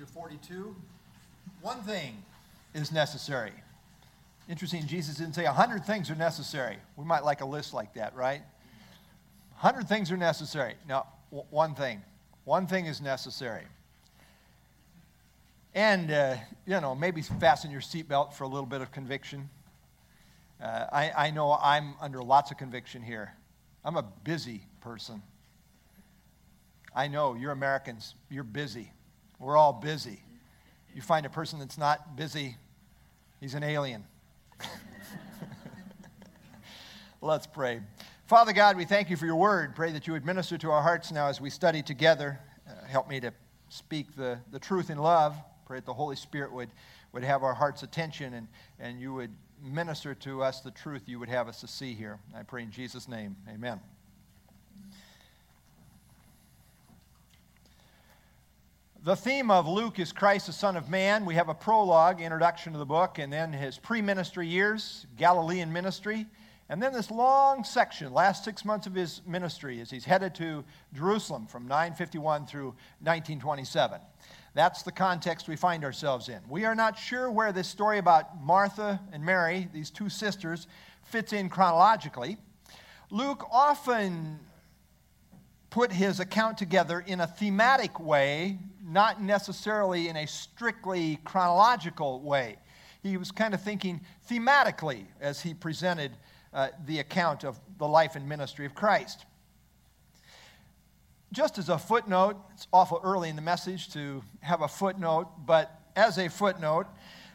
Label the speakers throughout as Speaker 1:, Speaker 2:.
Speaker 1: through 42. One thing is necessary. Interesting, Jesus didn't say 100 things are necessary. We might like a list like that, right? 100 things are necessary. No, one thing. One thing is necessary. And, maybe fasten your seatbelt for a little bit of conviction. I know I'm under lots of conviction here. I'm a busy person. I know, you're Americans, you're busy. We're all busy. You find a person that's not busy, he's an alien. Let's pray. Father God, we thank you for your word. Pray that you would minister to our hearts now as we study together. Help me to speak the truth in love. Pray that the Holy Spirit would have our heart's attention and you would minister to us the truth you would have us to see here. I pray in Jesus' name. Amen. The theme of Luke is Christ, the Son of Man. We have a prologue, introduction to the book, and then his pre-ministry years, Galilean ministry, and then this long section, last 6 months of his ministry, as he's headed to Jerusalem from 951 through 1927. That's the context we find ourselves in. We are not sure where this story about Martha and Mary, these two sisters, fits in chronologically. Luke often put his account together in a thematic way, not necessarily in a strictly chronological way. He was kind of thinking thematically as he presented the account of the life and ministry of Christ. Just as a footnote, it's awful early in the message to have a footnote, but as a footnote,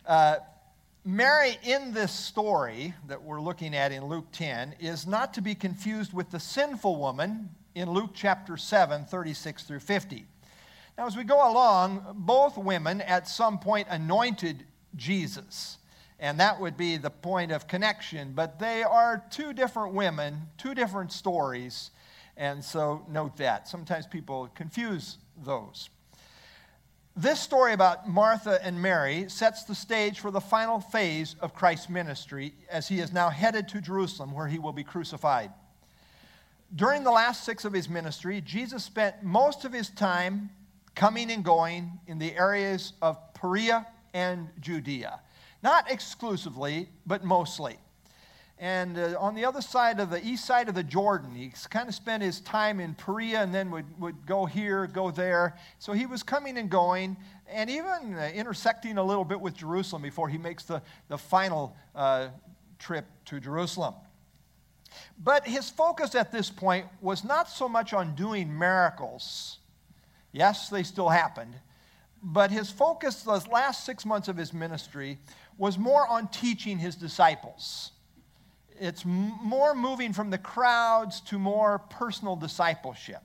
Speaker 1: Mary in this story that we're looking at in Luke 10 is not to be confused with the sinful woman in Luke chapter 7, 36 through 50. Now, as we go along, both women at some point anointed Jesus, and that would be the point of connection, but they are two different women, two different stories, and so note that. Sometimes people confuse those. This story about Martha and Mary sets the stage for the final phase of Christ's ministry as he is now headed to Jerusalem where he will be crucified. During the last 6 of his ministry, Jesus spent most of his time coming and going in the areas of Perea and Judea. Not exclusively, but mostly. And on the other side of the east side of the Jordan, he kind of spent his time in Perea and then would go here, go there. So he was coming and going and even intersecting a little bit with Jerusalem before he makes the final trip to Jerusalem. But his focus at this point was not so much on doing miracles. Yes, they still happened. But his focus the last 6 months of his ministry was more on teaching his disciples. It's more moving from the crowds to more personal discipleship.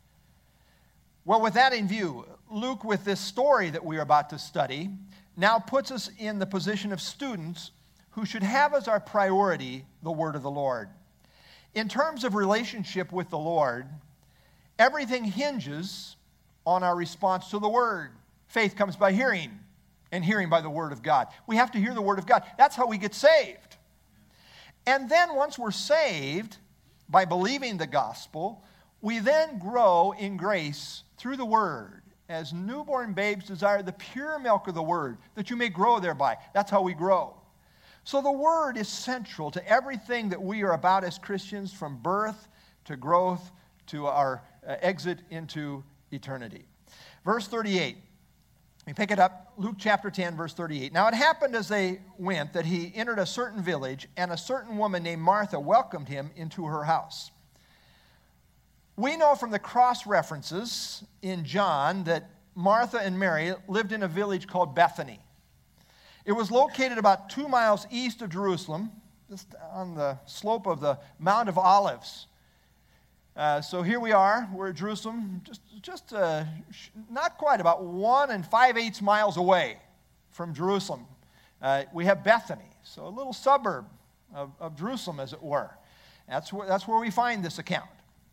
Speaker 1: Well, with that in view, Luke, with this story that we are about to study, now puts us in the position of students who should have as our priority the word of the Lord. In terms of relationship with the Lord, everything hinges on our response to the word. Faith comes by hearing, and hearing by the word of God. We have to hear the word of God. That's how we get saved. And then once we're saved by believing the gospel, we then grow in grace through the word. As newborn babes desire the pure milk of the word, that you may grow thereby. That's how we grow. So the word is central to everything that we are about as Christians, from birth to growth to our exit into eternity. Verse 38. We pick it up, Luke chapter 10, verse 38. Now it happened as they went that he entered a certain village, and a certain woman named Martha welcomed him into her house. We know from the cross-references in John that Martha and Mary lived in a village called Bethany. It was located about 2 miles east of Jerusalem, just on the slope of the Mount of Olives. So here we are, we're at Jerusalem, just not quite, about 1 5/8 miles away from Jerusalem. We have Bethany, so a little suburb of Jerusalem, as it were. That's where we find this account.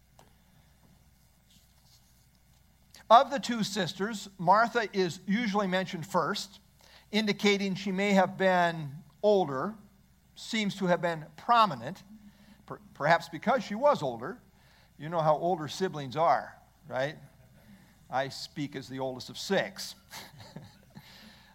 Speaker 1: Of the two sisters, Martha is usually mentioned first, indicating she may have been older, seems to have been prominent, perhaps because she was older. You know how older siblings are, right? I speak as the oldest of 6.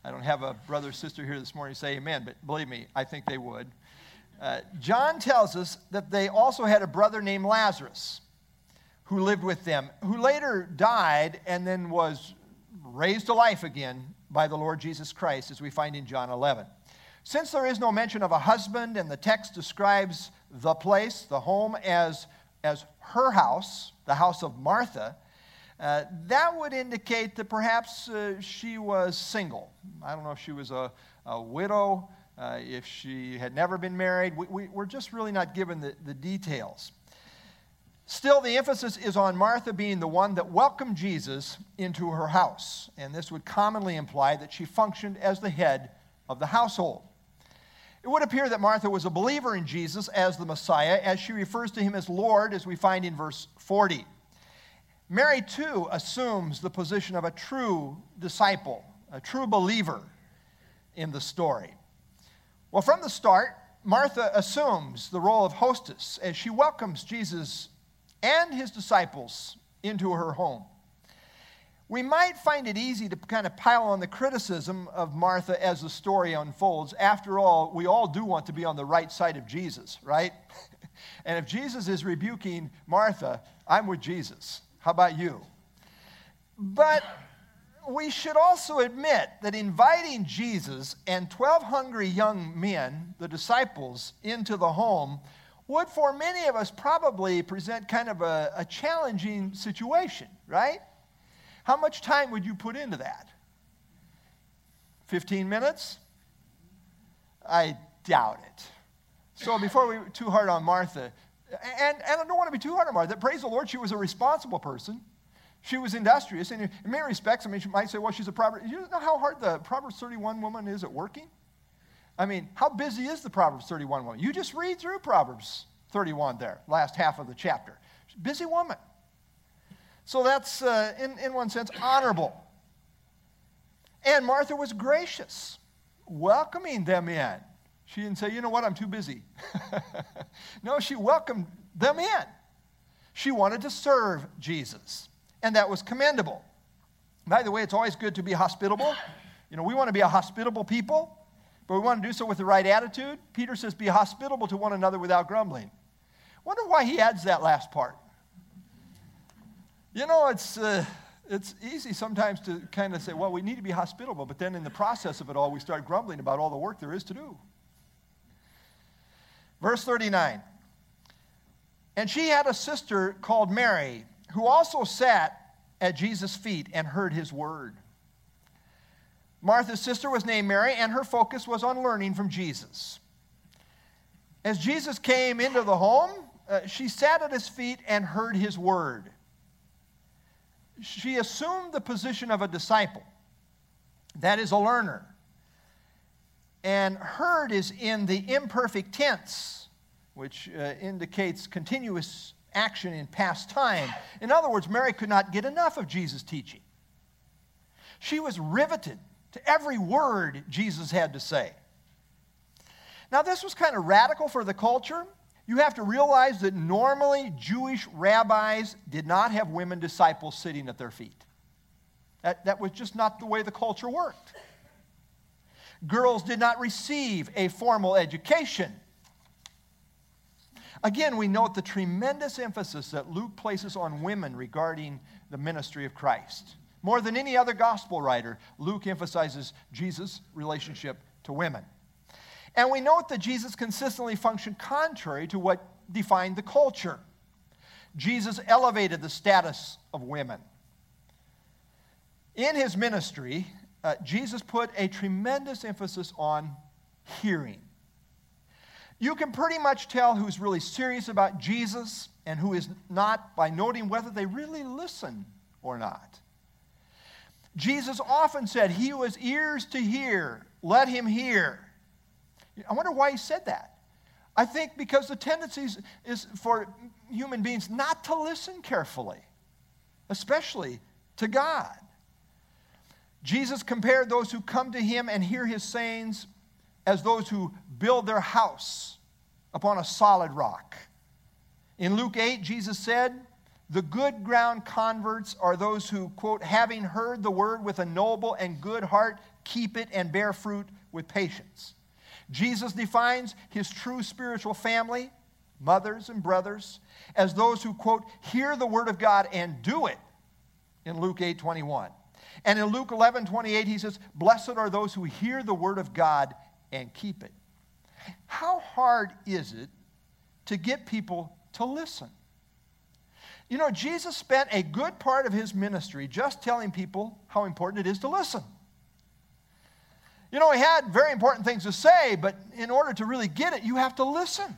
Speaker 1: I don't have a brother or sister here this morning to say amen, but believe me, I think they would. John tells us that they also had a brother named Lazarus who lived with them, who later died and then was raised to life again by the Lord Jesus Christ, as we find in John 11. Since there is no mention of a husband, and the text describes the place, the home, as her house, the house of Martha, that would indicate that perhaps she was single. I don't know if she was a widow, if she had never been married. We're just really not given the details. Still, the emphasis is on Martha being the one that welcomed Jesus into her house, and this would commonly imply that she functioned as the head of the household. It would appear that Martha was a believer in Jesus as the Messiah, as she refers to him as Lord, as we find in verse 40. Mary, too, assumes the position of a true disciple, a true believer in the story. Well, from the start, Martha assumes the role of hostess as she welcomes Jesus and his disciples into her home. We might find it easy to kind of pile on the criticism of Martha as the story unfolds. After all, we all do want to be on the right side of Jesus, right? And if Jesus is rebuking Martha, I'm with Jesus. How about you? But we should also admit that inviting Jesus and 12 hungry young men, the disciples, into the home would for many of us probably present kind of a challenging situation, right? How much time would you put into that? 15 minutes? I doubt it. So before we were too hard on Martha, and I don't want to be too hard on Martha, praise the Lord, she was a responsible person. She was industrious, and in many respects, I mean, she might say, well, she's a Proverbs. You know how hard the Proverbs 31 woman is at working? I mean, how busy is the Proverbs 31 woman? You just read through Proverbs 31 there, last half of the chapter. She's a busy woman. So that's, in one sense, honorable. And Martha was gracious, welcoming them in. She didn't say, you know what, I'm too busy. No, she welcomed them in. She wanted to serve Jesus, and that was commendable. By the way, it's always good to be hospitable. You know, we want to be a hospitable people, but we want to do so with the right attitude. Peter says, be hospitable to one another without grumbling. Wonder why he adds that last part. You know, it's easy sometimes to kind of say, well, we need to be hospitable, but then in the process of it all, we start grumbling about all the work there is to do. Verse 39, and she had a sister called Mary, who also sat at Jesus' feet and heard his word. Martha's sister was named Mary, and her focus was on learning from Jesus. As Jesus came into the home, she sat at his feet and heard his word. She assumed the position of a disciple, that is, a learner. And heard is in the imperfect tense, which indicates continuous action in past time. In other words, Mary could not get enough of Jesus' teaching. She was riveted to every word Jesus had to say. Now, this was kind of radical for the culture. You have to realize that normally Jewish rabbis did not have women disciples sitting at their feet. That was just not the way the culture worked. Girls did not receive a formal education. Again, we note the tremendous emphasis that Luke places on women regarding the ministry of Christ. More than any other gospel writer, Luke emphasizes Jesus' relationship to women. And we note that Jesus consistently functioned contrary to what defined the culture. Jesus elevated the status of women. In his ministry, Jesus put a tremendous emphasis on hearing. You can pretty much tell who's really serious about Jesus and who is not by noting whether they really listen or not. Jesus often said, he who has ears to hear, let him hear. I wonder why he said that. I think because the tendency is for human beings not to listen carefully, especially to God. Jesus compared those who come to him and hear his sayings as those who build their house upon a solid rock. In Luke 8, Jesus said, The good ground converts are those who, quote, having heard the word with a noble and good heart, keep it and bear fruit with patience. Jesus defines his true spiritual family, mothers and brothers, as those who, quote, hear the word of God and do it, in Luke 8:21. And in Luke 11:28, he says, blessed are those who hear the word of God and keep it. How hard is it to get people to listen? You know, Jesus spent a good part of his ministry just telling people how important it is to listen. You know, he had very important things to say, but in order to really get it, you have to listen.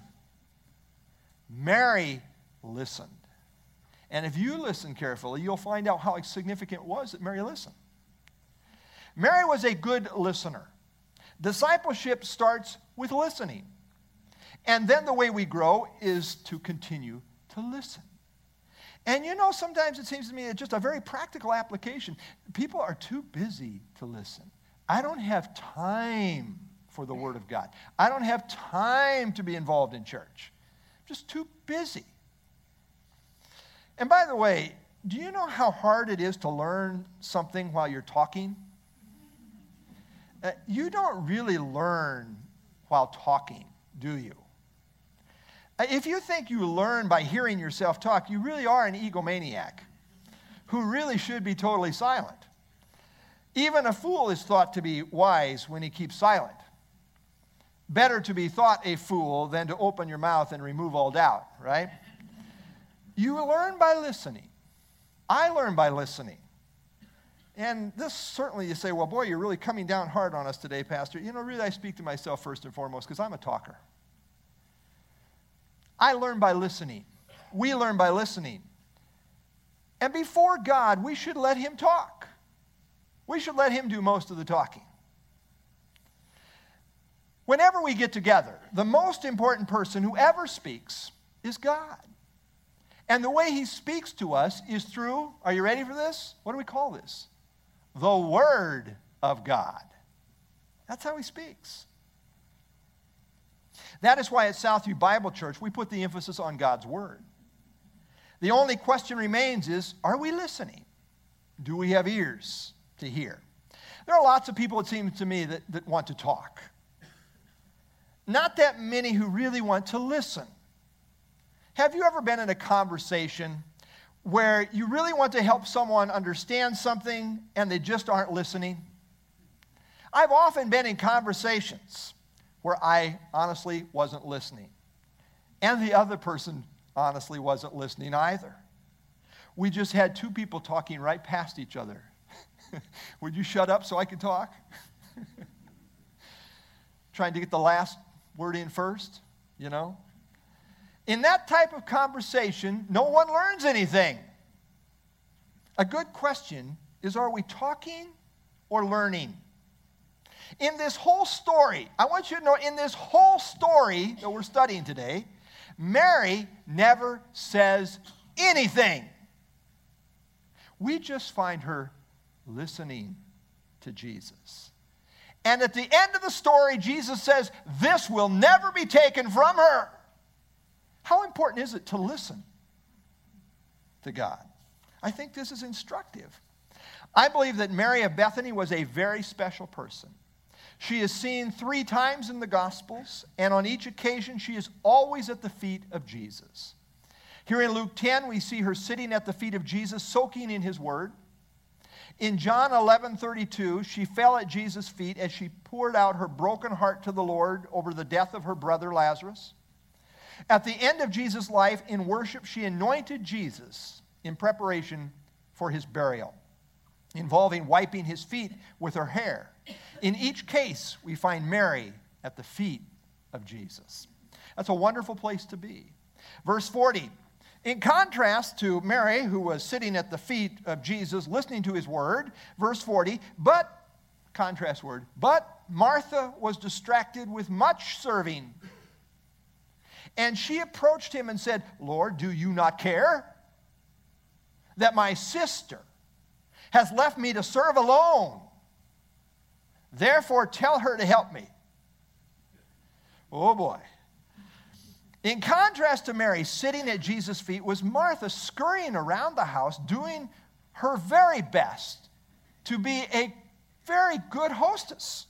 Speaker 1: Mary listened. And if you listen carefully, you'll find out how significant it was that Mary listened. Mary was a good listener. Discipleship starts with listening. And then the way we grow is to continue to listen. And you know, sometimes it seems to me it's just a very practical application. People are too busy to listen. I don't have time for the Word of God. I don't have time to be involved in church. I'm just too busy. And by the way, do you know how hard it is to learn something while you're talking? You don't really learn while talking, do you? If you think you learn by hearing yourself talk, you really are an egomaniac who really should be totally silent. Even a fool is thought to be wise when he keeps silent. Better to be thought a fool than to open your mouth and remove all doubt, right? You learn by listening. I learn by listening. And this certainly, you say, well, boy, you're really coming down hard on us today, Pastor. You know, really, I speak to myself first and foremost because I'm a talker. I learn by listening. We learn by listening. And before God, we should let him talk. We should let him do most of the talking. Whenever we get together, the most important person who ever speaks is God. And the way he speaks to us is through, are you ready for this? What do we call this? The Word of God. That's how he speaks. That is why at Southview Bible Church, we put the emphasis on God's Word. The only question remains is, are we listening? Do we have ears to hear? There are lots of people, it seems to me, that want to talk. Not that many who really want to listen. Have you ever been in a conversation where you really want to help someone understand something and they just aren't listening? I've often been in conversations where I honestly wasn't listening. And the other person honestly wasn't listening either. We just had two people talking right past each other. Would you shut up so I can talk? Trying to get the last word in first, you know? In that type of conversation, no one learns anything. A good question is, are we talking or learning? In this whole story, I want you to know, in this whole story that we're studying today, Mary never says anything. We just find her listening to Jesus. And at the end of the story, Jesus says, this will never be taken from her. How important is it to listen to God? I think this is instructive. I believe that Mary of Bethany was a very special person. She is seen 3 times in the Gospels, and on each occasion she is always at the feet of Jesus. Here in Luke 10, we see her sitting at the feet of Jesus, soaking in his word. In John 11:32, she fell at Jesus' feet as she poured out her broken heart to the Lord over the death of her brother Lazarus. At the end of Jesus' life, in worship, she anointed Jesus in preparation for his burial, involving wiping his feet with her hair. In each case, we find Mary at the feet of Jesus. That's a wonderful place to be. Verse 40, in contrast to Mary, who was sitting at the feet of Jesus, listening to his word, verse 40, but, contrast word, but Martha was distracted with much serving. And she approached him and said, Lord, do you not care that my sister has left me to serve alone? Therefore, tell her to help me. Oh, boy. In contrast to Mary sitting at Jesus' feet was Martha scurrying around the house doing her very best to be a very good hostess.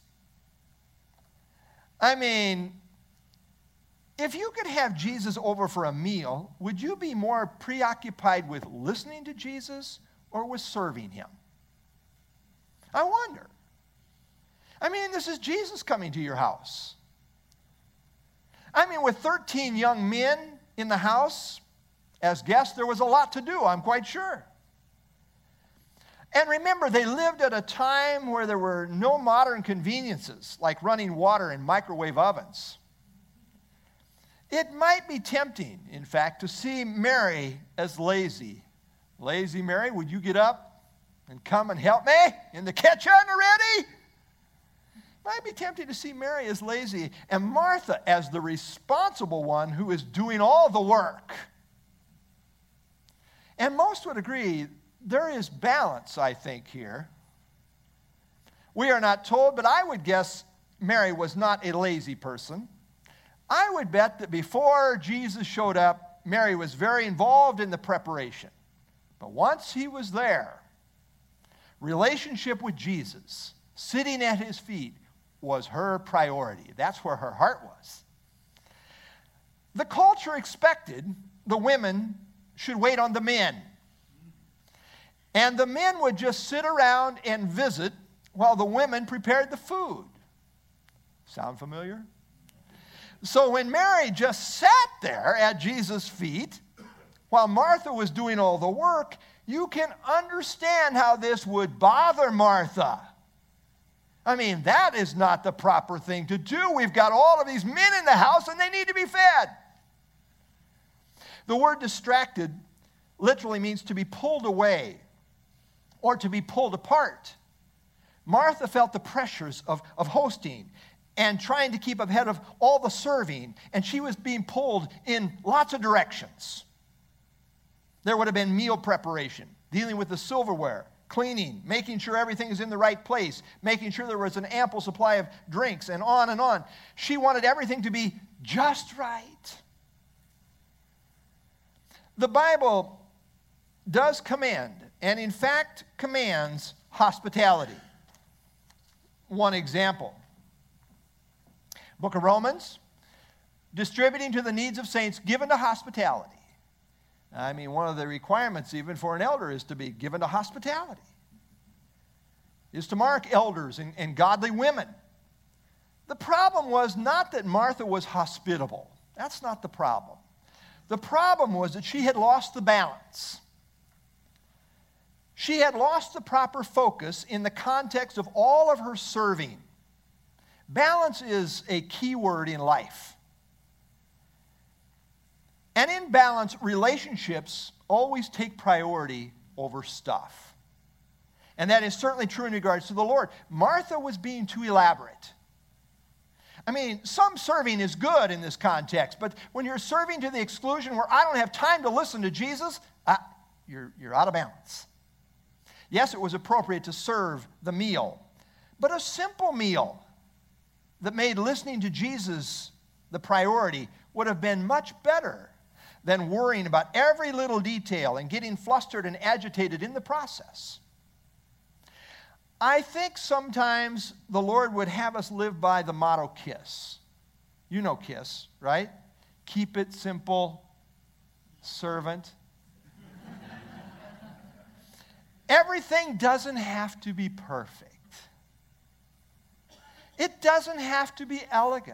Speaker 1: I mean, if you could have Jesus over for a meal, would you be more preoccupied with listening to Jesus or with serving him? I wonder. I mean, this is Jesus coming to your house. I mean, with 13 young men in the house as guests, there was a lot to do, I'm quite sure. And remember, they lived at a time where there were no modern conveniences like running water in microwave ovens. It might be tempting, in fact, to see Mary as lazy. Lazy Mary, would you get up and come and help me in the kitchen already? Might be tempting to see Mary as lazy and Martha as the responsible one who is doing all the work. And most would agree there is balance, I think, here. We are not told, but I would guess Mary was not a lazy person. I would bet that before Jesus showed up, Mary was very involved in the preparation. But once he was there, relationship with Jesus, sitting at his feet, was her priority. That's where her heart was. The culture expected the women should wait on the men. And the men would just sit around and visit while the women prepared the food. Sound familiar? So when Mary just sat there at Jesus' feet while Martha was doing all the work, you can understand how this would bother Martha. I mean, that is not the proper thing to do. We've got all of these men in the house and they need to be fed. The word distracted literally means to be pulled away or to be pulled apart. Martha felt the pressures of hosting and trying to keep ahead of all the serving, and she was being pulled in lots of directions. There would have been meal preparation, dealing with the silverware, cleaning, making sure everything is in the right place, making sure there was an ample supply of drinks, and on and on. She wanted everything to be just right. The Bible does command, and in fact commands, hospitality. One example. Book of Romans, distributing to the needs of saints, given to hospitality. I mean, one of the requirements even for an elder is to be given to hospitality, is to mark elders and godly women. The problem was not that Martha was hospitable. That's not the problem. The problem was that she had lost the balance. She had lost the proper focus in the context of all of her serving. Balance is a key word in life. And in balance, relationships always take priority over stuff. And that is certainly true in regards to the Lord. Martha was being too elaborate. I mean, some serving is good in this context, but when you're serving to the exclusion where I don't have time to listen to Jesus, you're out of balance. Yes, it was appropriate to serve the meal, but a simple meal that made listening to Jesus the priority would have been much better than worrying about every little detail and getting flustered and agitated in the process. I think sometimes the Lord would have us live by the motto KISS. You know KISS, right? Keep it simple, servant. Everything doesn't have to be perfect. It doesn't have to be elegant.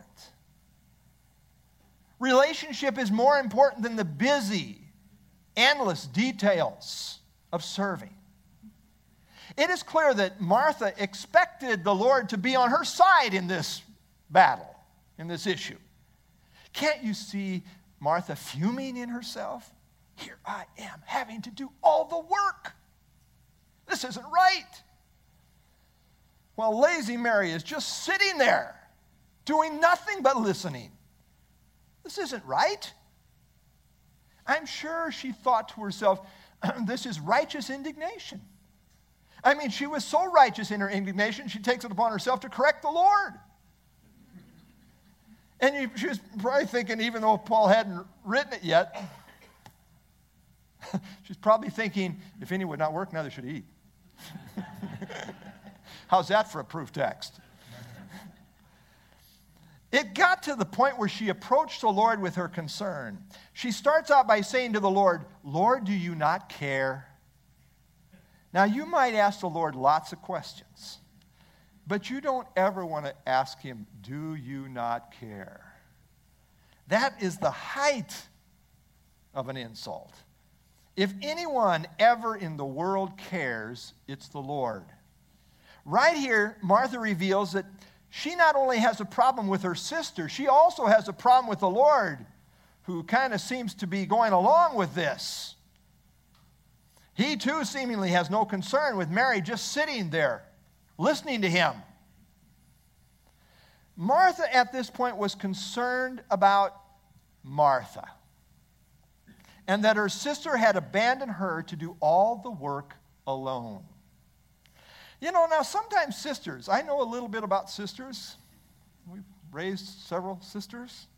Speaker 1: Relationship is more important than the busy, endless details of serving. It is clear that Martha expected the Lord to be on her side in this battle, in this issue. Can't you see Martha fuming in herself? Here I am having to do all the work. This isn't right. While lazy Mary is just sitting there, doing nothing but listening. This isn't right. I'm sure she thought to herself, this is righteous indignation. I mean, she was so righteous in her indignation, she takes it upon herself to correct the Lord. And she was probably thinking, even though Paul hadn't written it yet, she's probably thinking, if any would not work, neither should he eat. How's that for a proof text? It got to the point where she approached the Lord with her concern. She starts out by saying to the Lord, Lord, do you not care? Now, you might ask the Lord lots of questions, but you don't ever want to ask him, do you not care? That is the height of an insult. If anyone ever in the world cares, it's the Lord. Right here, Martha reveals that she not only has a problem with her sister, she also has a problem with the Lord, who kind of seems to be going along with this. He too seemingly has no concern with Mary just sitting there, listening to him. Martha at this point was concerned about Martha, and that her sister had abandoned her to do all the work alone. You know, now sometimes sisters, I know a little bit about sisters. We've raised several sisters.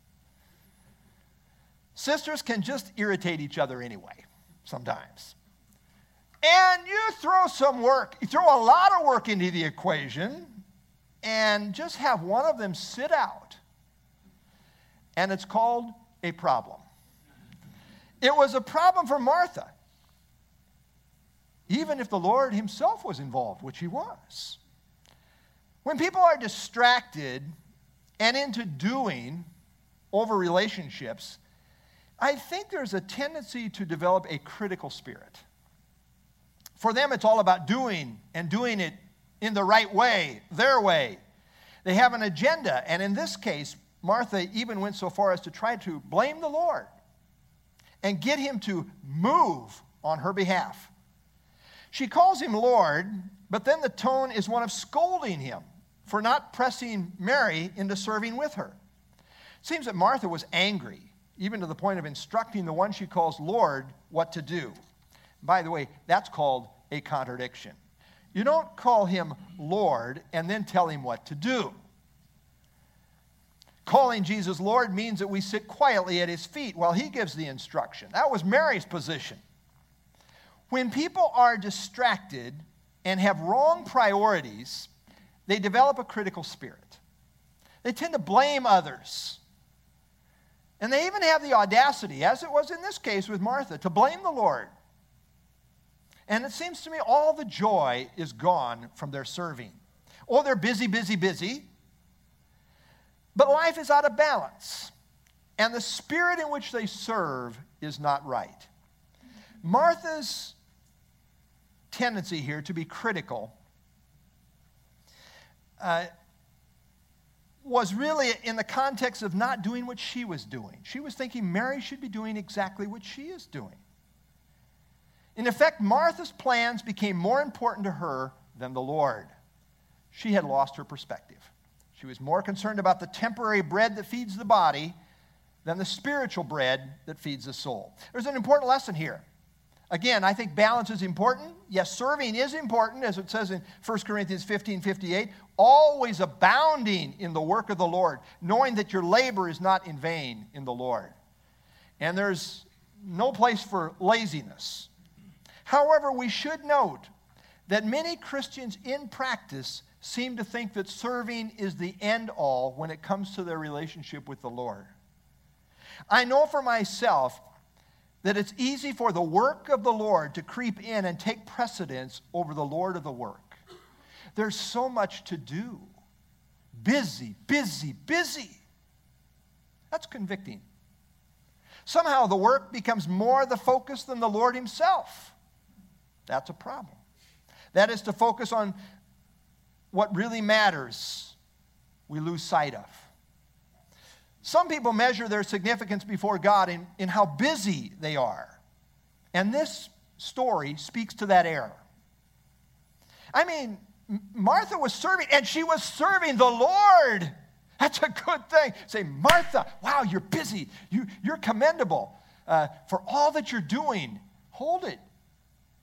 Speaker 1: Sisters can just irritate each other anyway, sometimes. And you throw some work, you throw a lot of work into the equation, and just have one of them sit out. And it's called a problem. It was a problem for Martha, even if the Lord himself was involved, which he was. When people are distracted and into doing over relationships, I think there's a tendency to develop a critical spirit. For them, it's all about doing and doing it in the right way, their way. They have an agenda, and in this case, Martha even went so far as to try to blame the Lord and get him to move on her behalf. She calls him Lord, but then the tone is one of scolding him for not pressing Mary into serving with her. It seems that Martha was angry, even to the point of instructing the one she calls Lord what to do. By the way, that's called a contradiction. You don't call him Lord and then tell him what to do. Calling Jesus Lord means that we sit quietly at his feet while he gives the instruction. That was Mary's position. When people are distracted and have wrong priorities, they develop a critical spirit. They tend to blame others. And they even have the audacity, as it was in this case with Martha, to blame the Lord. And it seems to me all the joy is gone from their serving. Oh, they're busy, busy, busy. But life is out of balance. And the spirit in which they serve is not right. Martha's tendency here to be critical was really in the context of not doing what she was doing. She was thinking Mary should be doing exactly what she is doing. In effect, Martha's plans became more important to her than the Lord. She had lost her perspective. She was more concerned about the temporary bread that feeds the body than the spiritual bread that feeds the soul. There's an important lesson here. Again, I think balance is important. Yes, serving is important, as it says in 1 Corinthians 15:58. Always abounding in the work of the Lord, knowing that your labor is not in vain in the Lord. And there's no place for laziness. However, we should note that many Christians in practice seem to think that serving is the end-all when it comes to their relationship with the Lord. I know for myself that it's easy for the work of the Lord to creep in and take precedence over the Lord of the work. There's so much to do. Busy, busy, busy. That's convicting. Somehow the work becomes more the focus than the Lord himself. That's a problem. That is to focus on what really matters, we lose sight of. Some people measure their significance before God in how busy they are. And this story speaks to that error. I mean, Martha was serving, and she was serving the Lord. That's a good thing. Say, Martha, wow, you're busy. You're commendable for all that you're doing. Hold it.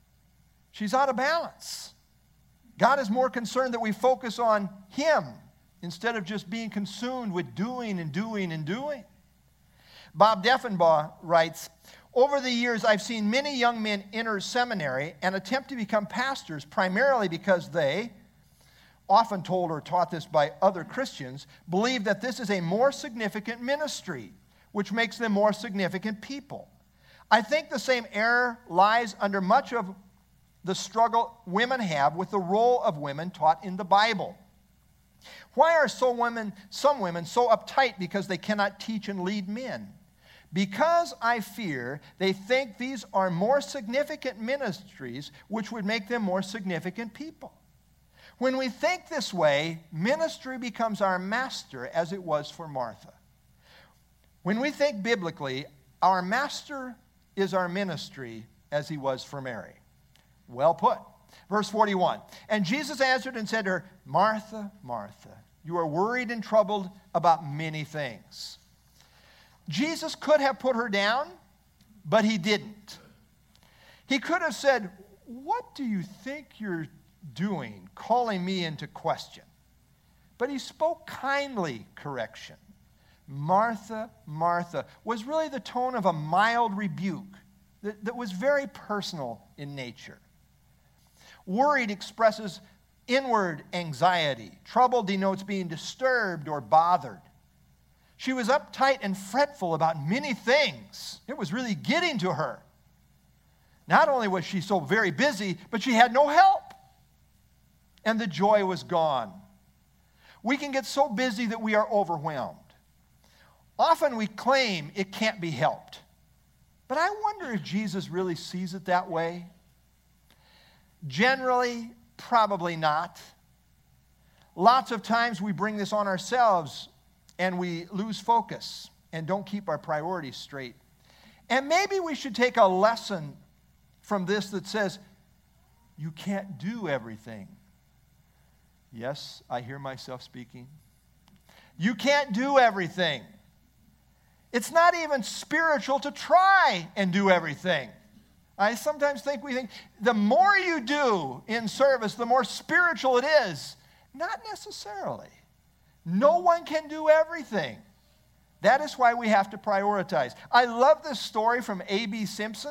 Speaker 1: She's out of balance. God is more concerned that we focus on him instead of just being consumed with doing and doing and doing. Bob Deffenbaugh writes, over the years, I've seen many young men enter seminary and attempt to become pastors primarily because they, often told or taught this by other Christians, believe that this is a more significant ministry, which makes them more significant people. I think the same error lies under much of the struggle women have with the role of women taught in the Bible. Why are some women so uptight because they cannot teach and lead men? Because I fear they think these are more significant ministries, which would make them more significant people. When we think this way, ministry becomes our master, as it was for Martha. When we think biblically, our master is our ministry, as he was for Mary. Well put. Verse 41, and Jesus answered and said to her, Martha, Martha, you are worried and troubled about many things. Jesus could have put her down, but he didn't. He could have said, what do you think you're doing, calling me into question? But he spoke kindly correction. Martha, Martha was really the tone of a mild rebuke that was very personal in nature. Worried expresses inward anxiety. Trouble denotes being disturbed or bothered. She was uptight and fretful about many things. It was really getting to her. Not only was she so very busy, but she had no help. And the joy was gone. We can get so busy that we are overwhelmed. Often we claim it can't be helped. But I wonder if Jesus really sees it that way. Generally, probably not. Lots of times we bring this on ourselves and we lose focus and don't keep our priorities straight. And maybe we should take a lesson from this that says, you can't do everything. Yes, I hear myself speaking. You can't do everything. It's not even spiritual to try and do everything. I sometimes think the more you do in service, the more spiritual it is. Not necessarily. No one can do everything. That is why we have to prioritize. I love this story from A.B. Simpson.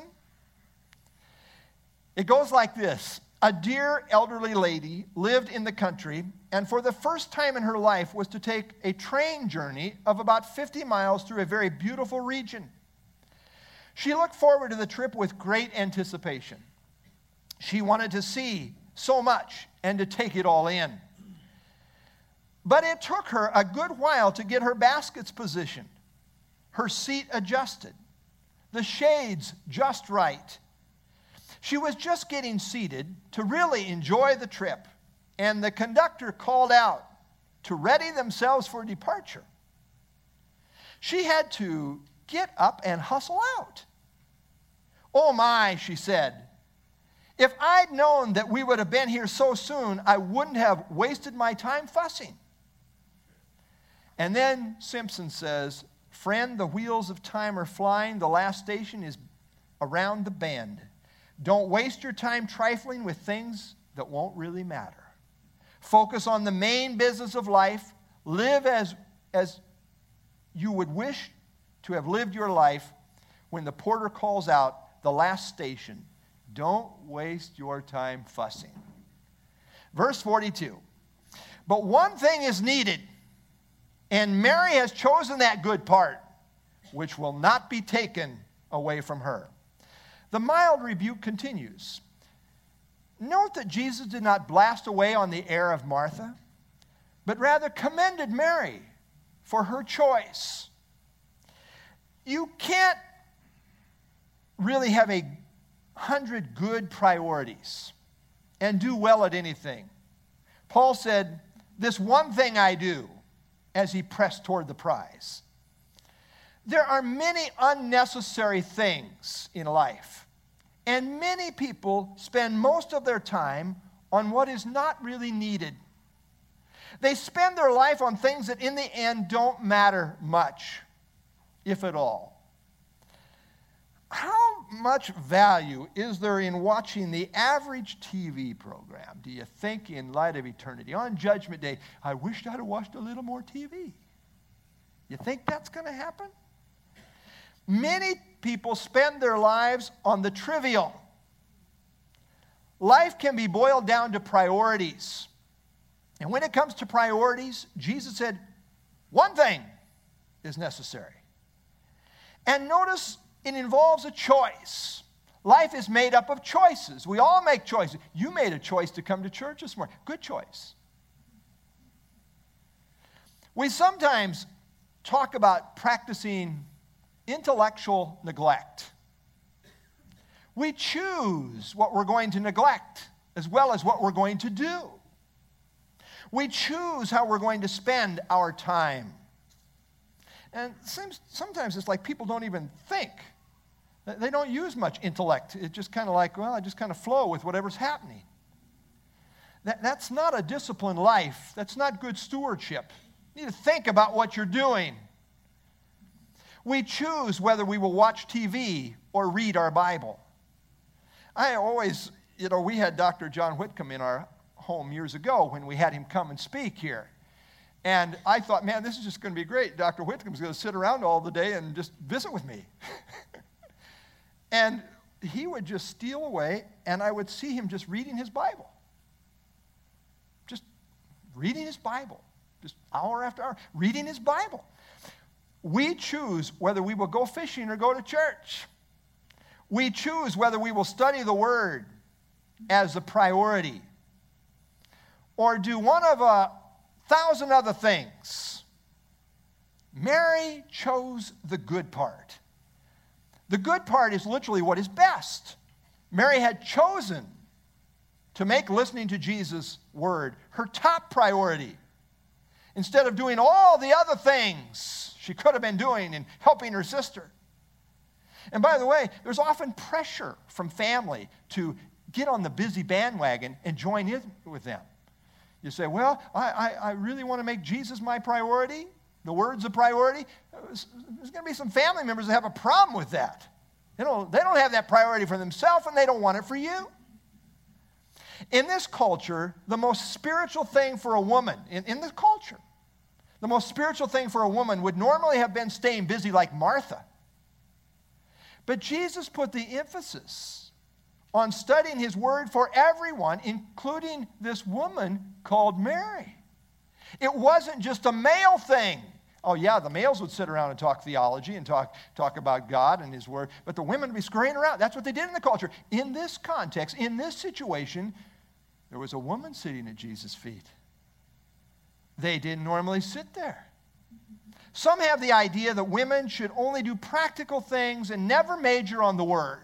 Speaker 1: It goes like this. A dear elderly lady lived in the country and for the first time in her life was to take a train journey of about 50 miles through a very beautiful region. She looked forward to the trip with great anticipation. She wanted to see so much and to take it all in. But it took her a good while to get her baskets positioned, her seat adjusted, the shades just right. She was just getting seated to really enjoy the trip, and the conductor called out to ready themselves for departure. She had to get up and hustle out. Oh my, she said. If I'd known that we would have been here so soon, I wouldn't have wasted my time fussing. And then Simpson says, friend, the wheels of time are flying. The last station is around the bend. Don't waste your time trifling with things that won't really matter. Focus on the main business of life. Live as you would wish to have lived your life when the porter calls out the last station. Don't waste your time fussing. Verse 42. But one thing is needed, and Mary has chosen that good part, which will not be taken away from her. The mild rebuke continues. Note that Jesus did not blast away on the air of Martha, but rather commended Mary for her choice. You can't really have 100 good priorities and do well at anything. Paul said, this one thing I do, as he pressed toward the prize. There are many unnecessary things in life, and many people spend most of their time on what is not really needed. They spend their life on things that in the end don't matter much, if at all. How much value is there in watching the average TV program, do you think, in light of eternity? On Judgment Day, I wished I'd have watched a little more TV. You think that's going to happen? Many people spend their lives on the trivial. Life can be boiled down to priorities. And when it comes to priorities, Jesus said, one thing is necessary. And notice it involves a choice. Life is made up of choices. We all make choices. You made a choice to come to church this morning. Good choice. We sometimes talk about practicing intellectual neglect. We choose what we're going to neglect as well as what we're going to do. We choose how we're going to spend our time. And sometimes it's like people don't even think. They don't use much intellect. It's just kind of like, well, I just kind of flow with whatever's happening. That's not a disciplined life. That's not good stewardship. You need to think about what you're doing. We choose whether we will watch TV or read our Bible. I always, we had Dr. John Whitcomb in our home years ago when we had him come and speak here. And I thought, man, this is just going to be great. Dr. Whitcomb's going to sit around all the day and just visit with me. And he would just steal away, and I would see him just reading his Bible. Just reading his Bible. Just hour after hour, reading his Bible. We choose whether we will go fishing or go to church. We choose whether we will study the Word as a priority or do one of 1,000 other things. Mary chose the good part. The good part is literally what is best. Mary had chosen to make listening to Jesus' word her top priority instead of doing all the other things she could have been doing and helping her sister. And by the way, there's often pressure from family to get on the busy bandwagon and join in with them. You say, well, I really want to make Jesus my priority. The Word's a priority. There's going to be some family members that have a problem with that. They don't have that priority for themselves, and they don't want it for you. In this culture, the most spiritual thing for a woman, in this culture, the most spiritual thing for a woman would normally have been staying busy like Martha. But Jesus put the emphasis on studying His Word for everyone, including this woman called Mary. It wasn't just a male thing. Oh yeah, the males would sit around and talk theology and talk about God and His Word, but the women would be scurrying around. That's what they did in the culture. In this context, in this situation, there was a woman sitting at Jesus' feet. They didn't normally sit there. Some have the idea that women should only do practical things and never major on the Word.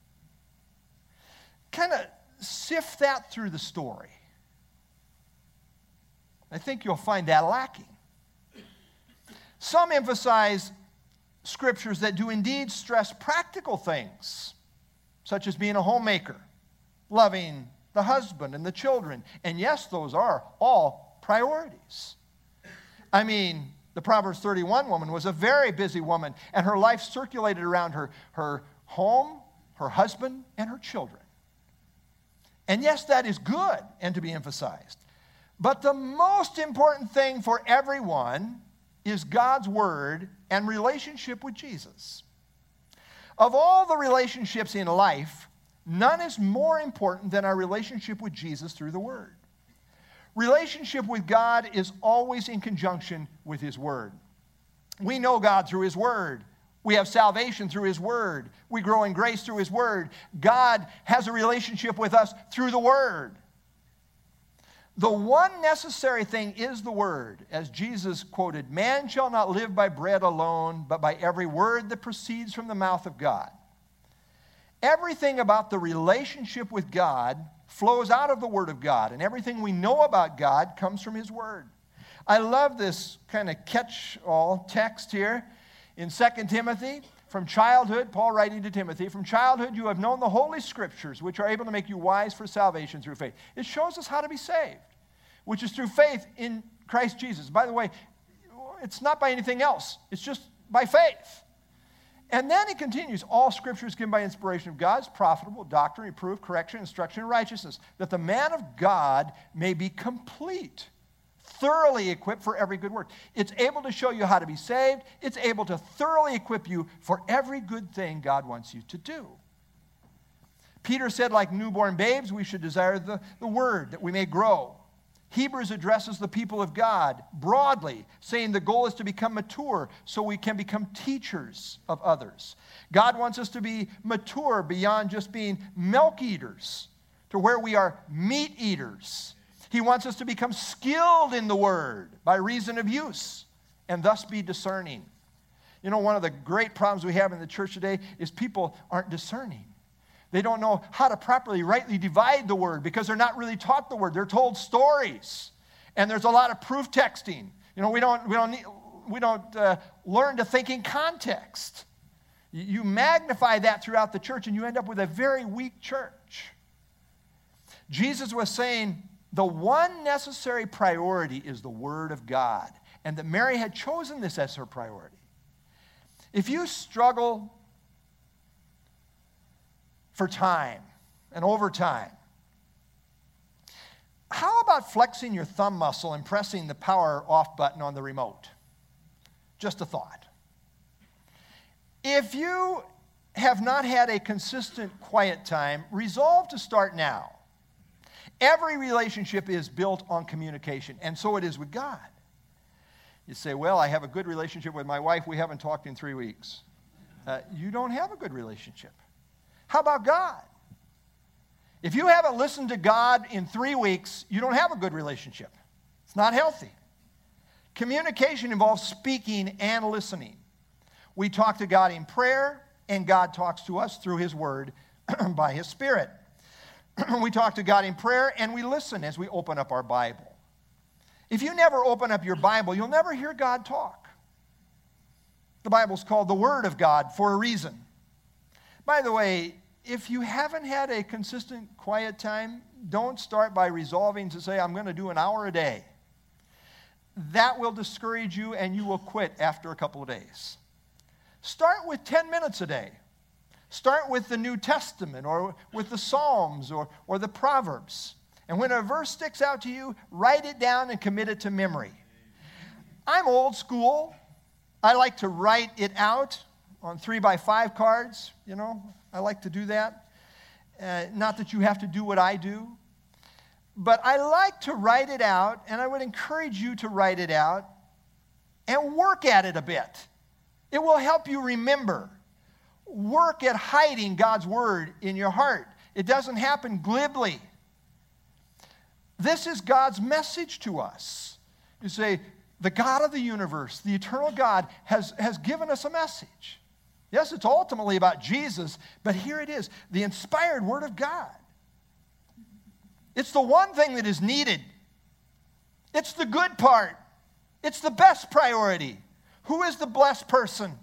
Speaker 1: Kind of sift that through the story. I think you'll find that lacking. Some emphasize scriptures that do indeed stress practical things, such as being a homemaker, loving the husband and the children. And yes, those are all priorities. I mean, the Proverbs 31 woman was a very busy woman, and her life circulated around her home, her husband, and her children. And yes, that is good and to be emphasized. But the most important thing for everyone is God's Word and relationship with Jesus. Of all the relationships in life, none is more important than our relationship with Jesus through the Word. Relationship with God is always in conjunction with His Word. We know God through His Word. We have salvation through His Word. We grow in grace through His Word. God has a relationship with us through the Word. The one necessary thing is the Word. As Jesus quoted, "Man shall not live by bread alone, but by every word that proceeds from the mouth of God." Everything about the relationship with God flows out of the Word of God, and everything we know about God comes from His Word. I love this kind of catch-all text here in 2 Timothy. From childhood, Paul writing to Timothy, from childhood you have known the Holy Scriptures, which are able to make you wise for salvation through faith. It shows us how to be saved, which is through faith in Christ Jesus. By the way, it's not by anything else. It's just by faith. And then he continues, all Scripture is given by inspiration of God, is profitable, doctrine, reproof, correction, instruction in righteousness, that the man of God may be complete, thoroughly equipped for every good work. It's able to show you how to be saved. It's able to thoroughly equip you for every good thing God wants you to do. Peter said, like newborn babes, we should desire the word that we may grow. Hebrews addresses the people of God broadly, saying the goal is to become mature so we can become teachers of others. God wants us to be mature beyond just being milk eaters, to where we are meat eaters. He wants us to become skilled in the word by reason of use and thus be discerning. You know, one of the great problems we have in the church today is people aren't discerning. They don't know how to properly, rightly divide the word because they're not really taught the word. They're told stories. And there's a lot of proof texting. You know, we don't learn to think in context. You magnify that throughout the church and you end up with a very weak church. Jesus was saying the one necessary priority is the word of God. And that Mary had chosen this as her priority. If you struggle for time and overtime, how about flexing your thumb muscle and pressing the power off button on the remote? Just a thought. If you have not had a consistent quiet time, resolve to start now. Every relationship is built on communication, and so it is with God. You say, well, I have a good relationship with my wife. We haven't talked in 3 weeks. You don't have a good relationship. How about God? If you haven't listened to God in 3 weeks, you don't have a good relationship. It's not healthy. Communication involves speaking and listening. We talk to God in prayer, and God talks to us through His Word by His Spirit. We talk to God in prayer, and we listen as we open up our Bible. If you never open up your Bible, you'll never hear God talk. The Bible's called the Word of God for a reason. By the way, if you haven't had a consistent quiet time, don't start by resolving to say, I'm going to do an hour a day. That will discourage you and you will quit after a couple of days. Start with 10 minutes a day. Start with the New Testament or with the Psalms or the Proverbs. And when a verse sticks out to you, write it down and commit it to memory. I'm old school. I like to write it out on 3x5 cards, you know. I like to do that. Not that you have to do what I do. But I like to write it out, and I would encourage you to write it out and work at it a bit. It will help you remember. Work at hiding God's word in your heart. It doesn't happen glibly. This is God's message to us. You say, the God of the universe, the eternal God, has given us a message. Yes, it's ultimately about Jesus, but here it is, the inspired Word of God. It's the one thing that is needed. It's the good part. It's the best priority. Who is the blessed person?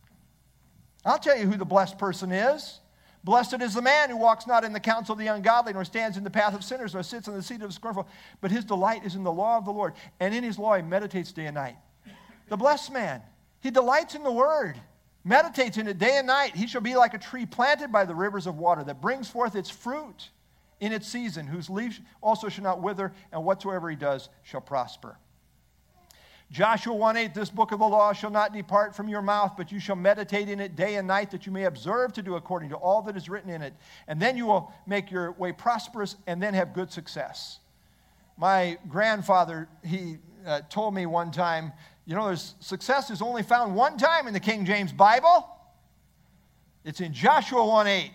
Speaker 1: I'll tell you who the blessed person is. Blessed is the man who walks not in the counsel of the ungodly, nor stands in the path of sinners, nor sits in the seat of the scornful, but his delight is in the law of the Lord, and in his law he meditates day and night. The blessed man, he delights in the word, meditates in it day and night. He shall be like a tree planted by the rivers of water that brings forth its fruit in its season, whose leaves also shall not wither, and whatsoever he does shall prosper. Joshua 1:8, this book of the law shall not depart from your mouth, but you shall meditate in it day and night, that you may observe to do according to all that is written in it. And then you will make your way prosperous and then have good success. My grandfather, he told me one time, you know, success is only found one time in the King James Bible. It's in Joshua 1:8.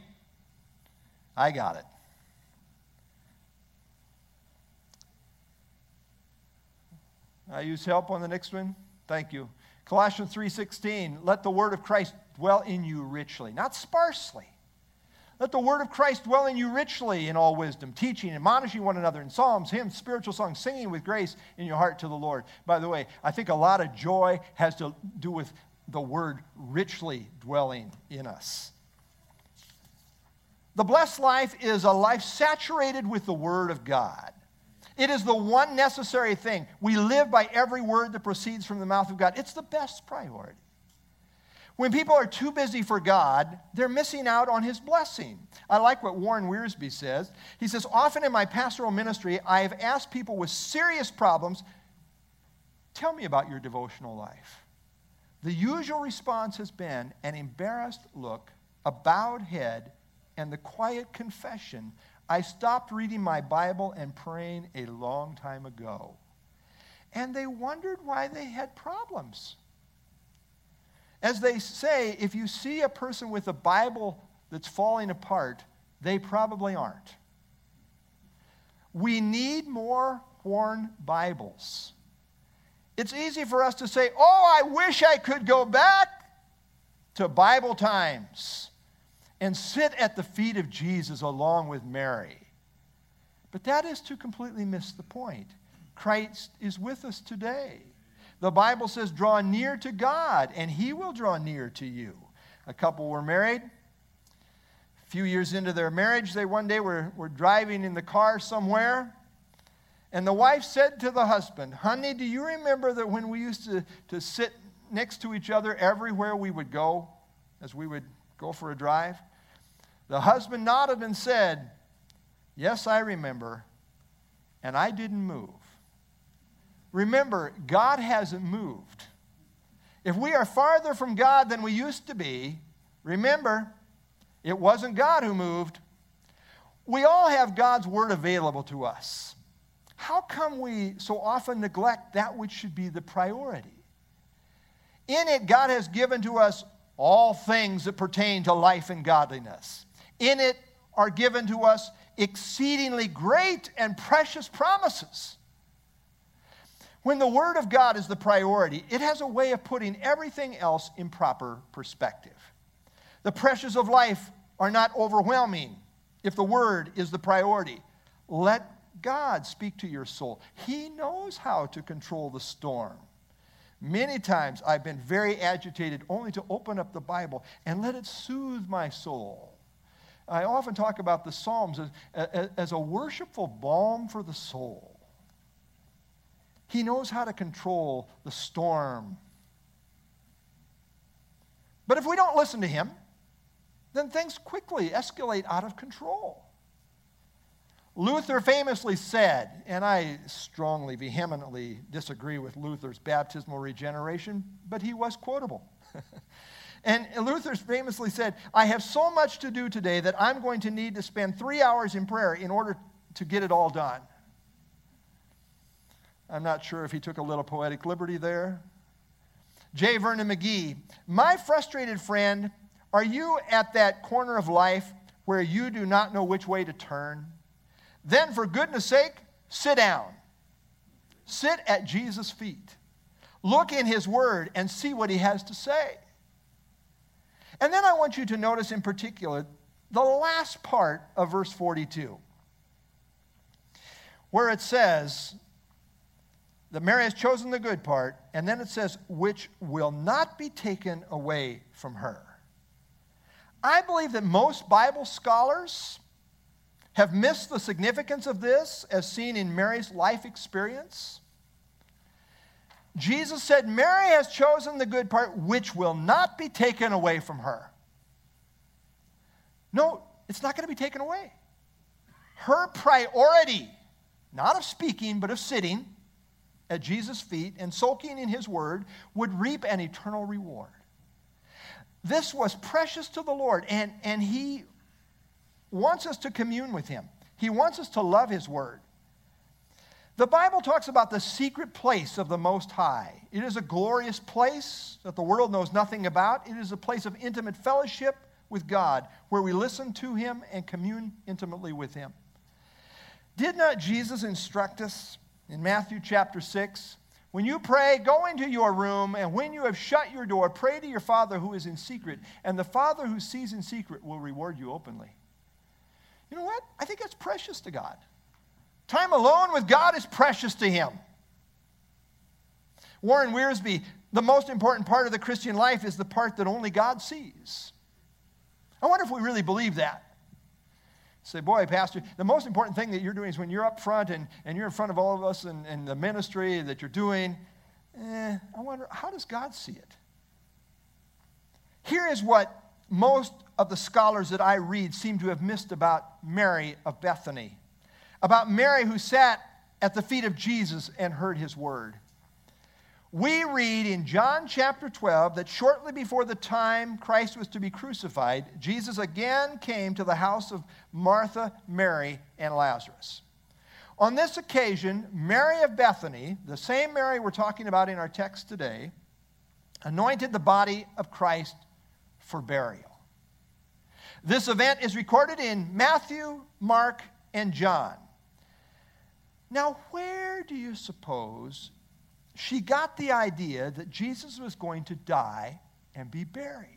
Speaker 1: I got it. I use help on the next one. Thank you. Colossians 3:16, let the word of Christ dwell in you richly, not sparsely. Let the word of Christ dwell in you richly in all wisdom, teaching, admonishing one another in psalms, hymns, spiritual songs, singing with grace in your heart to the Lord. By the way, I think a lot of joy has to do with the word richly dwelling in us. The blessed life is a life saturated with the word of God. It is the one necessary thing. We live by every word that proceeds from the mouth of God. It's the best priority. When people are too busy for God, they're missing out on his blessing. I like what Warren Wiersbe says. He says, often in my pastoral ministry, I have asked people with serious problems, tell me about your devotional life. The usual response has been an embarrassed look, a bowed head, and the quiet confession, I stopped reading my Bible and praying a long time ago. And they wondered why they had problems. As they say, if you see a person with a Bible that's falling apart, they probably aren't. We need more worn Bibles. It's easy for us to say, oh, I wish I could go back to Bible times and sit at the feet of Jesus along with Mary. But that is to completely miss the point. Christ is with us today. The Bible says, draw near to God, and he will draw near to you. A couple were married. A few years into their marriage, they one day were driving in the car somewhere, and the wife said to the husband, honey, do you remember that when we used to sit next to each other everywhere we would go, as we would go for a drive? The husband nodded and said, yes, I remember, and I didn't move. Remember, God hasn't moved. If we are farther from God than we used to be, remember, it wasn't God who moved. We all have God's word available to us. How come we so often neglect that which should be the priority? In it, God has given to us all things that pertain to life and godliness. In it are given to us exceedingly great and precious promises. When the Word of God is the priority, it has a way of putting everything else in proper perspective. The pressures of life are not overwhelming if the Word is the priority. Let God speak to your soul. He knows how to control the storm. Many times I've been very agitated only to open up the Bible and let it soothe my soul. I often talk about the Psalms as a worshipful balm for the soul. He knows how to control the storm. But if we don't listen to him, then things quickly escalate out of control. Luther famously said, and I strongly, vehemently disagree with Luther's baptismal regeneration, but he was quotable. And Luther famously said, I have so much to do today that I'm going to need to spend 3 hours in prayer in order to get it all done. I'm not sure if he took a little poetic liberty there. J. Vernon McGee, my frustrated friend, are you at that corner of life where you do not know which way to turn? Then, for goodness sake, sit down. Sit at Jesus' feet. Look in his word and see what he has to say. And then I want you to notice in particular the last part of verse 42, where it says that Mary has chosen the good part, and then it says, which will not be taken away from her. I believe that most Bible scholars have missed the significance of this as seen in Mary's life experience. Jesus said, Mary has chosen the good part, which will not be taken away from her. No, it's not going to be taken away. Her priority, not of speaking, but of sitting at Jesus' feet and soaking in his word, would reap an eternal reward. This was precious to the Lord, and he wants us to commune with him. He wants us to love his word. The Bible talks about the secret place of the Most High. It is a glorious place that the world knows nothing about. It is a place of intimate fellowship with God, where we listen to him and commune intimately with him. Did not Jesus instruct us in Matthew chapter 6? When you pray, go into your room, and when you have shut your door, pray to your Father who is in secret, and the Father who sees in secret will reward you openly. You know what? I think that's precious to God. Time alone with God is precious to him. Warren Wiersbe, the most important part of the Christian life is the part that only God sees. I wonder if we really believe that. Say, boy, Pastor, the most important thing that you're doing is when you're up front and you're in front of all of us and the ministry that you're doing, I wonder, how does God see it? Here is what most of the scholars that I read seem to have missed about Mary of Bethany, about Mary who sat at the feet of Jesus and heard his word. We read in John chapter 12 that shortly before the time Christ was to be crucified, Jesus again came to the house of Martha, Mary, and Lazarus. On this occasion, Mary of Bethany, the same Mary we're talking about in our text today, anointed the body of Christ for burial. This event is recorded in Matthew, Mark, and John. Now, where do you suppose she got the idea that Jesus was going to die and be buried?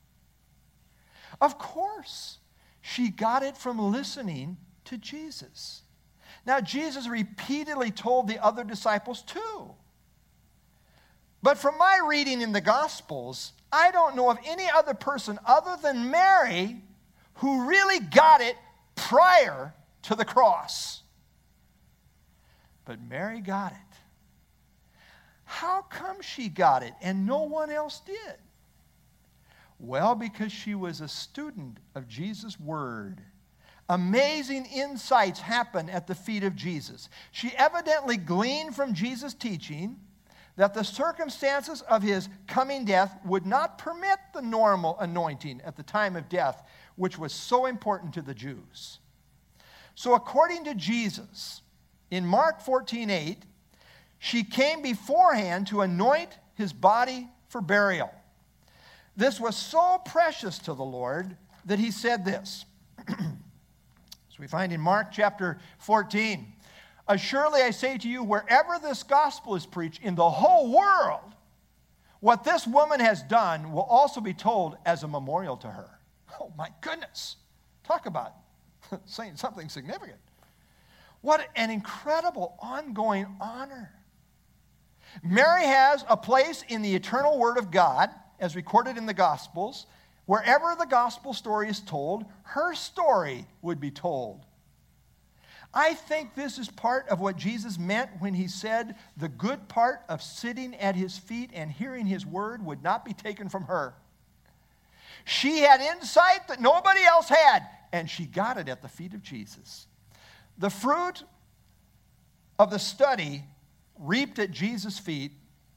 Speaker 1: Of course, she got it from listening to Jesus. Now, Jesus repeatedly told the other disciples too. But from my reading in the Gospels, I don't know of any other person other than Mary who really got it prior to the cross. But Mary got it. How come she got it and no one else did? Well, because she was a student of Jesus' word. Amazing insights happen at the feet of Jesus. She evidently gleaned from Jesus' teaching that the circumstances of his coming death would not permit the normal anointing at the time of death, which was so important to the Jews. So according to Jesus, in Mark 14:8, she came beforehand to anoint his body for burial. This was so precious to the Lord that he said this. So we find in Mark chapter 14, "Surely I say to you, wherever this gospel is preached in the whole world, what this woman has done will also be told as a memorial to her." Oh my goodness. Talk about saying something significant. What an incredible ongoing honor. Mary has a place in the eternal Word of God, as recorded in the Gospels. Wherever the gospel story is told, her story would be told. I think this is part of what Jesus meant when he said the good part of sitting at his feet and hearing his word would not be taken from her. She had insight that nobody else had, and she got it at the feet of Jesus. The fruit of the study reaped at Jesus' feet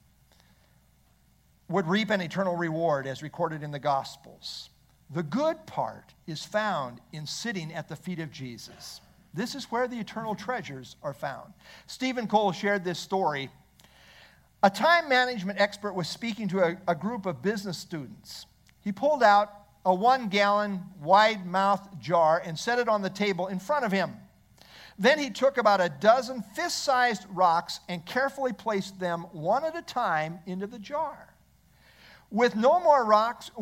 Speaker 1: would reap an eternal reward, as recorded in the Gospels. The good part is found in sitting at the feet of Jesus. This is where the eternal treasures are found. Stephen Cole shared this story. A time management expert was speaking to a group of business students. He pulled out a 1-gallon wide-mouthed jar and set it on the table in front of him. Then he took about a dozen fist-sized rocks and carefully placed them one at a time into the jar. When no more rocks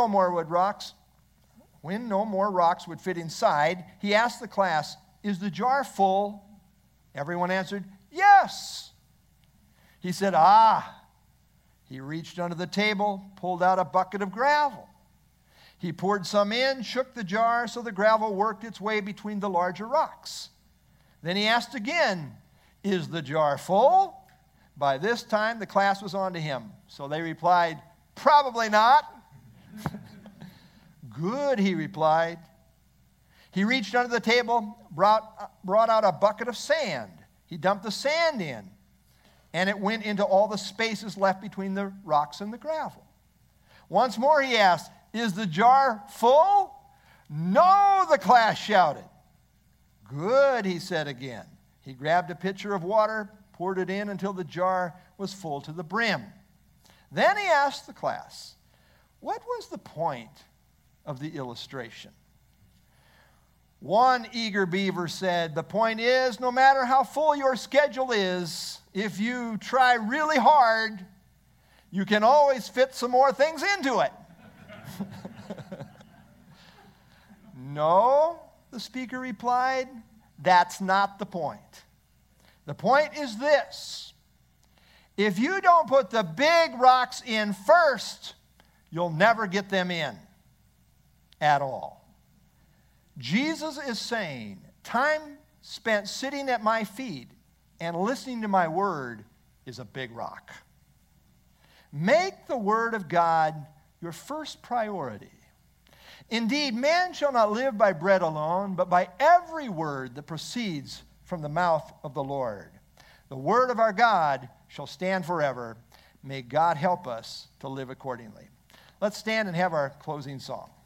Speaker 1: would fit inside, he asked the class, "Is the jar full?" Everyone answered, "Yes." He said, He reached under the table, pulled out a bucket of gravel. He poured some in, shook the jar so the gravel worked its way between the larger rocks. Then he asked again, "Is the jar full?" By this time, the class was on to him. So they replied, "Probably not." "Good," he replied. He reached under the table, brought out a bucket of sand. He dumped the sand in, and it went into all the spaces left between the rocks and the gravel. Once more he asked, "Is the jar full?" "No," the class shouted. "Good," he said again. He grabbed a pitcher of water, poured it in until the jar was full to the brim. Then he asked the class, "What was the point of the illustration?" One eager beaver said, "The point is, no matter how full your schedule is, if you try really hard, you can always fit some more things into it." "No," the speaker replied, "that's not the point. The point is this. If you don't put the big rocks in first, you'll never get them in at all." Jesus is saying, time spent sitting at my feet and listening to my word is a big rock. Make the word of God your first priority. Indeed, man shall not live by bread alone, but by every word that proceeds from the mouth of the Lord. The word of our God shall stand forever. May God help us to live accordingly. Let's stand and have our closing song.